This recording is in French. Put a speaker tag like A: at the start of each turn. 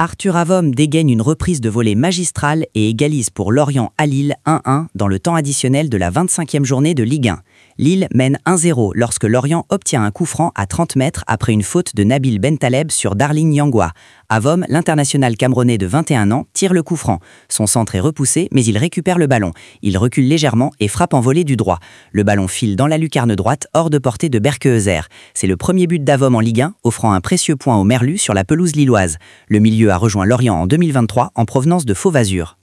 A: Arthur Avom dégaine une reprise de volée magistrale et égalise pour Lorient à Lille 1-1 dans le temps additionnel de la 25e journée de Ligue 1. Lille mène 1-0 lorsque Lorient obtient un coup franc à 30 mètres après une faute de Nabil Bentaleb sur Darling Yangwa. Avom, l'international camerounais de 21 ans, tire le coup franc. Son centre est repoussé, mais il récupère le ballon. Il recule légèrement et frappe en volée du droit. Le ballon file dans la lucarne droite, hors de portée de Berkeuzer. C'est le premier but d'Avom en Ligue 1, offrant un précieux point au Merlu sur la pelouse lilloise. Le milieu a rejoint Lorient en 2023 en provenance de Fauvazur.